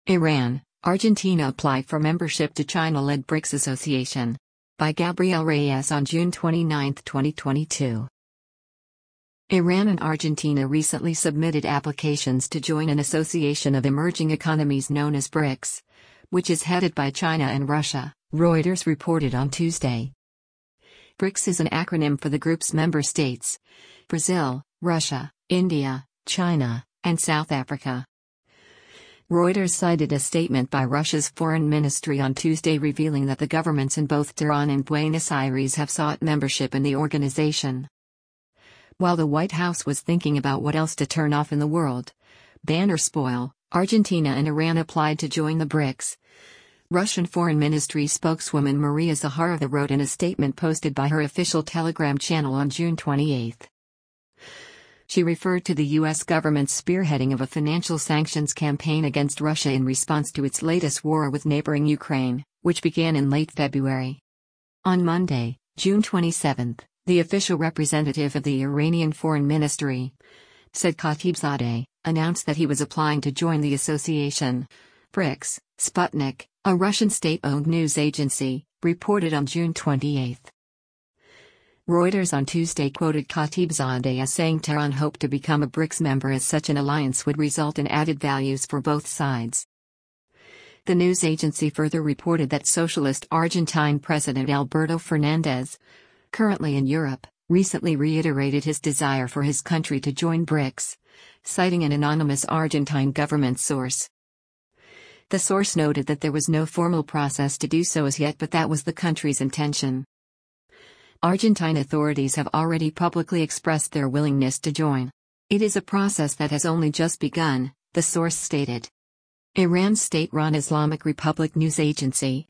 Iran, Argentina apply for membership to China-led BRICS Association. By Gabriel Reyes on June 29, 2022. Iran and Argentina recently submitted applications to join an association of emerging economies known as BRICS, which is headed by China and Russia, Reuters reported on Tuesday. BRICS is an acronym for the group's member states: Brazil, Russia, India, China, and South Africa. Reuters cited a statement by Russia's foreign ministry on Tuesday revealing that the governments in both Tehran and Buenos Aires have sought membership in the organization. While the White House was thinking about what else to turn off in the world, ban or spoil, Argentina and Iran applied to join the BRICS. Russian Foreign Ministry spokeswoman Maria Zakharova wrote in a statement posted by her official Telegram channel on June 28. She referred to the U.S. government's spearheading of a financial sanctions campaign against Russia in response to its latest war with neighboring Ukraine, which began in late February. On Monday, June 27, the official representative of the Iranian Foreign Ministry, Said Khatibzadeh, announced that he was applying to join the association. BRICS, Sputnik, a Russian state-owned news agency, reported on June 28. Reuters on Tuesday quoted Khatibzadeh as saying Tehran hoped to become a BRICS member as such an alliance would result in added values for both sides. The news agency further reported that Socialist Argentine President Alberto Fernandez, currently in Europe, recently reiterated his desire for his country to join BRICS, citing an anonymous Argentine government source. The source noted that there was no formal process to do so as yet, but that was the country's intention. Argentine authorities have already publicly expressed their willingness to join. It is a process that has only just begun, the source stated. Iran's state-run Islamic Republic news agency,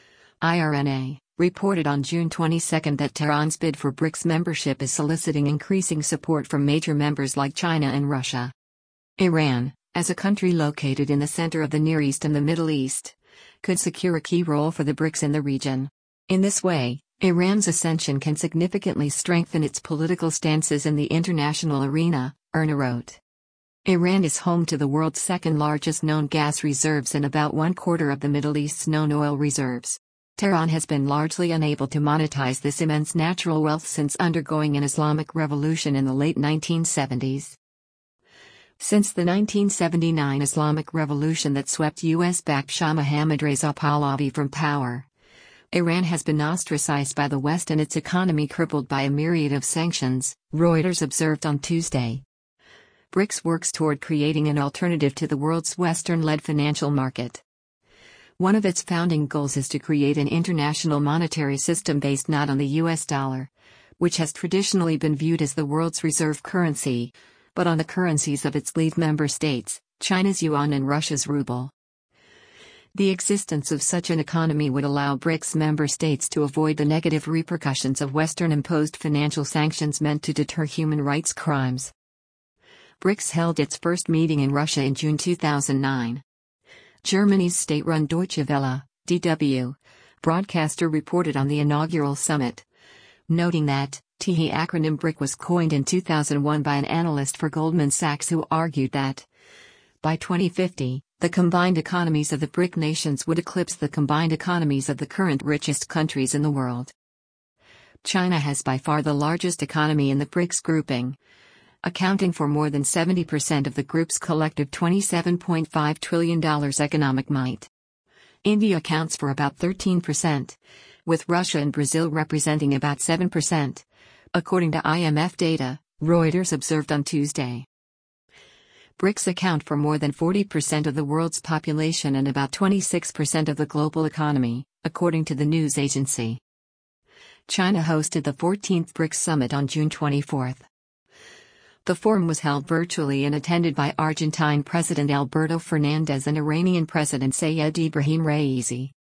IRNA, reported on June 22 that Tehran's bid for BRICS membership is soliciting increasing support from major members like China and Russia. Iran, as a country located in the center of the Near East and the Middle East, could secure a key role for the BRICS in the region. In this way, Iran's ascension can significantly strengthen its political stances in the international arena, IRNA wrote. Iran is home to the world's second-largest known gas reserves and about one-quarter of the Middle East's known oil reserves. Tehran has been largely unable to monetize this immense natural wealth since undergoing an Islamic revolution in the late 1970s. Since the 1979 Islamic Revolution that swept U.S.-backed Shah Mohammad Reza Pahlavi from power, Iran has been ostracized by the West and its economy crippled by a myriad of sanctions, Reuters observed on Tuesday. BRICS works toward creating an alternative to the world's Western-led financial market. One of its founding goals is to create an international monetary system based not on the U.S. dollar, which has traditionally been viewed as the world's reserve currency, but on the currencies of its lead member states, China's yuan and Russia's ruble. The existence of such an economy would allow BRICS member states to avoid the negative repercussions of Western-imposed financial sanctions meant to deter human rights crimes. BRICS held its first meeting in Russia in June 2009. Germany's state-run Deutsche Welle, DW, broadcaster reported on the inaugural summit, noting that the acronym BRIC was coined in 2001 by an analyst for Goldman Sachs who argued that, by 2050, the combined economies of the BRIC nations would eclipse the combined economies of the current richest countries in the world. China has by far the largest economy in the BRICS grouping, accounting for more than 70% of the group's collective $27.5 trillion economic might. India accounts for about 13%, with Russia and Brazil representing about 7%, according to IMF data, Reuters observed on Tuesday. BRICS account for more than 40% of the world's population and about 26% of the global economy, according to the news agency. China hosted the 14th BRICS summit on June 24. The forum was held virtually and attended by Argentine President Alberto Fernandez and Iranian President Sayed Ebrahim Raisi.